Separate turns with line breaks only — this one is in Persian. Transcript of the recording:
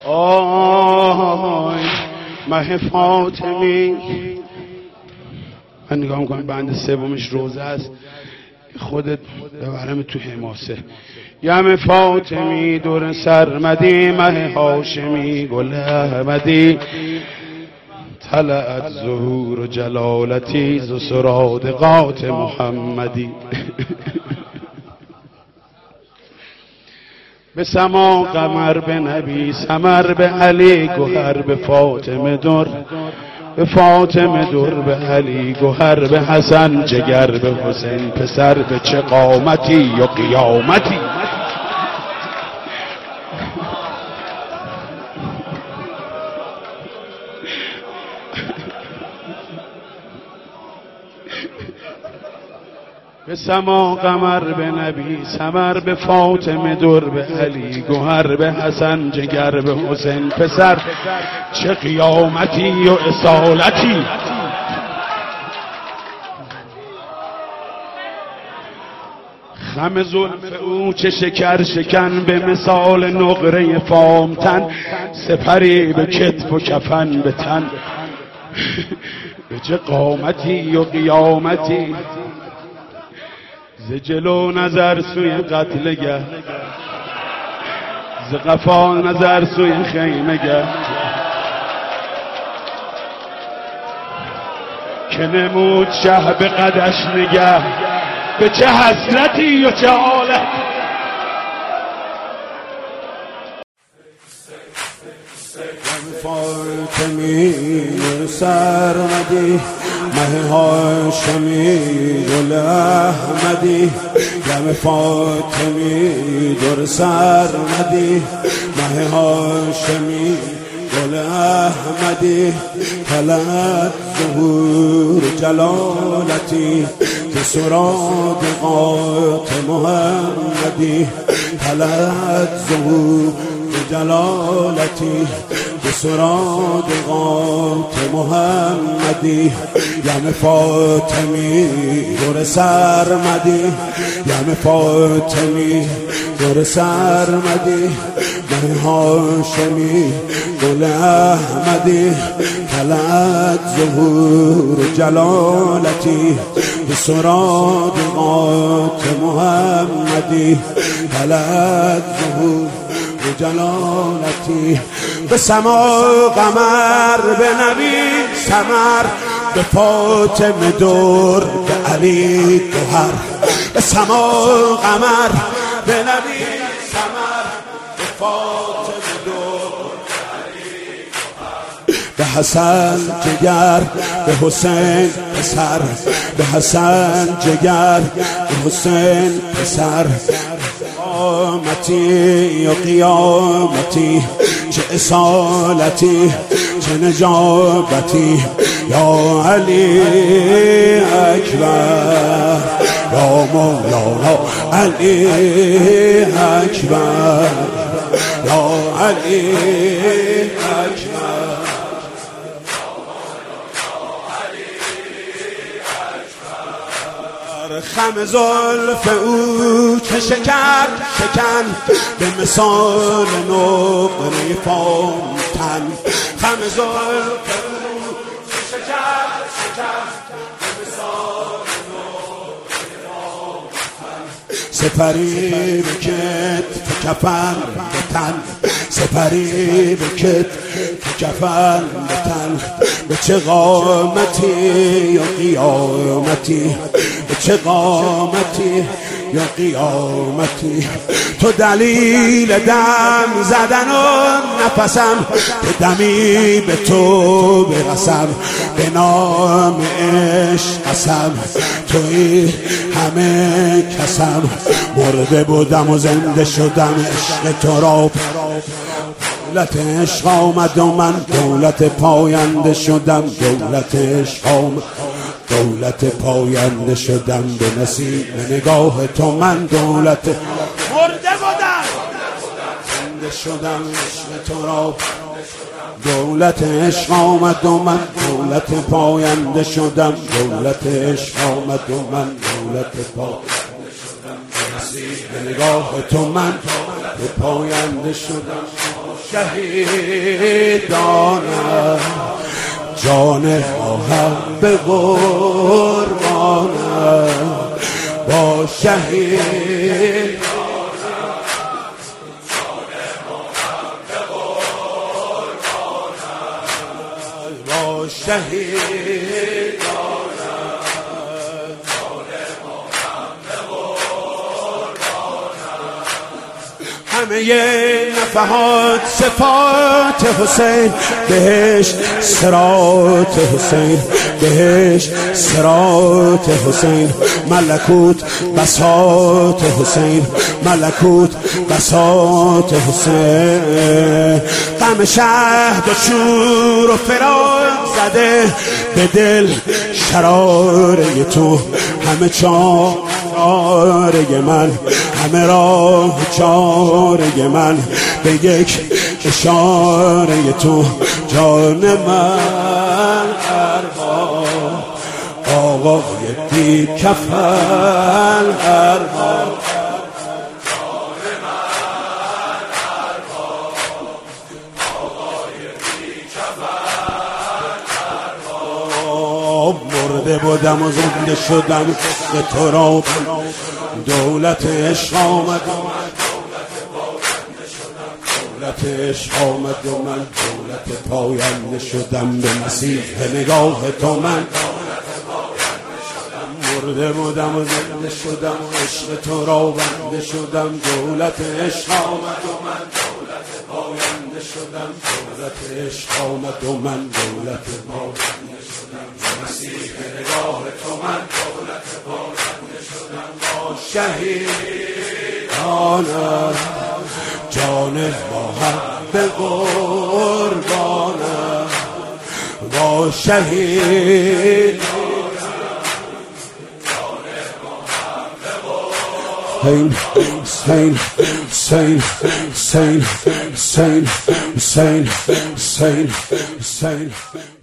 آی مه فاطمی. من نگاه میکنم بند سومش روزه است، خودت ببرم تو حماسه. یم فاطمی دور سرمدی، مه هاشمی گل احمدی، طلعت ظهور جلالتی ز سرادقات محمدی. به سما قمر، به نبی سمر، به علی گوهر، به فاطمه در، به فاطمه در، به علی گوهر، به حسن جگر، به حسین پسر، به چه قامتی و قیامتی. به سما قمر، به نبی سمر، به فاطمه در، به علی گوهر، به حسن جگر، به حسین پسر، چه قیامتی و اصالتی. خم زلف او چه شکر شکن، به مثال نقره فامتن، سپری به کتف و کفن به تن، به چه قامتی و قیامتی. ز جلو نظر سوی قتلگه، ز قفا نظر سوی خیمگه، که نمود شه به قدش نگه، به چه حسرتی و چه حالت.
فاطمی سرمدی، مه هاشمی گل احمدی. یم فاطمی در سرمدی، مه هاشمی گل احمدی، طلعت ظهور جلالتی ز سرادقات محمدی، طلعت ظهور جلالتی به سرادقات محمدی. یم فاطمی در سرمدی، یم فاطمی در سرمدی، مه هاشمی گل احمدی، طلعت ظهور جلالتی به سرادقات محمدی، طلعت ظهور جلالتی. به سما قمر، به نبی سمر، به فاطمه در، به علی گوهر. به سما قمر، به نبی سمر، به فاطمه در، به علی گوهر. به حسن جگر، به حسین پسر، به حسن جگر، به حسین پسر، قیامتی و قیامتی، چه اصالتی چه نجابتی. یا علی اکبر، یا مولانا علی اکبر، یا علی اکبر. خم زلف او چه شکر شکن، به مثال نقره فامتن. خم زلف او چه شکر شکن، به مثال نقره فامتن. سپری به کتف کفن به تن، سپری به کتف کفن به تن. به چه قامتی و قیامتی، به چه قامتی یا قیامتی. تو دلیل دم زدن و نفسم، به دمی به تو برسم، به نام عشق قسم. توی همه کسم، مرده بودم و زنده شدم عشق تو را. دولت عشق آمد و من دولت پاینده شدم، دولت عشق آمد، دولت پاینده شدم. به نسیم نگاه تو من دولت مرده بودم، زنده شدم عشق تو را. دولت عشق آمد و من دولت پاینده شدم، دولت عشق آمد و من دولت پاینده شدم. به نسیم نگاه تو من دولت پاینده شدم. شهیدانم جان ما هم به قربانم با شهید با شهید همه نفحات صفات حسین بهش صراط حسین بهش صراط حسین ملکوت بساط حسین ملکوت بساط حسین غم شهد و شور و فراق زده به دل شراره تو همه چاره من همه راه چاره من به یک اشاره تو جان من ارباب آقای بی کفن ارباب مرده بودم و زنده شدم به تو را دولت عشق آمد دولت عشق آمد و من دولت پاینده شدم به مسیح نگاه تو من مرده بودم و زنده شدم و عشق تو را بنده شدم دولت عشق آمد و من دولت پاینده شدم دولت عشق آمد و من دولت پاینده شدم به مسیح نگاه تو من دولت پاینده شدم با شهیدانم جان ما هم به قربانم با شهید Hussein, Hussein, Hussein, Hussein, Hussein, Hussein, Hussein, Hussein.